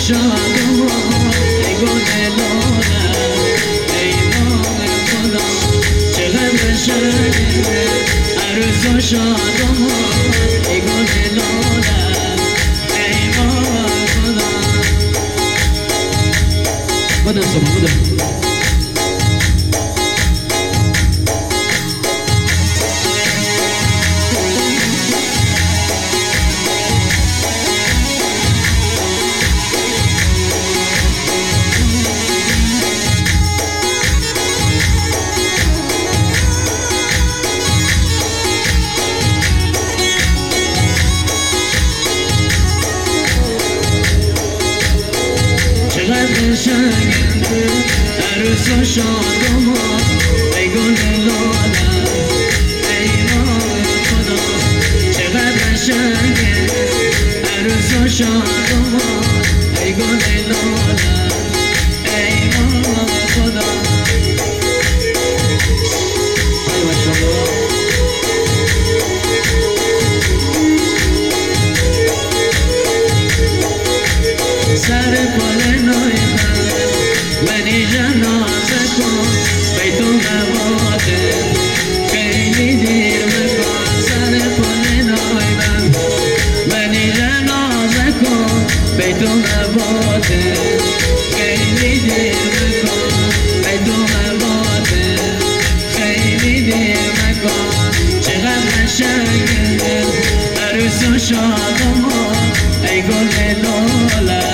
شادم ای گل لاله ای ماه خدا چقدر شنه عروسا شادم ای گل لاله ای ماه خدا بدن سما بدن چقدر شنگه عروسا شادم ای گل لاله ای ماه خدا چقدر شنگه عروسا شادم ای گل لاله ای ماه خدا ای ماشاءالله سر پل نایدن منی جنازه کن بیتون نباده خیلی دیر بکن سر پل نایدن منی جنازه کن بیتون نباده خیلی دیر بکن بیتون نباده خیلی دیر بکن چقدر شنگه عروس و شادم ای گل لاله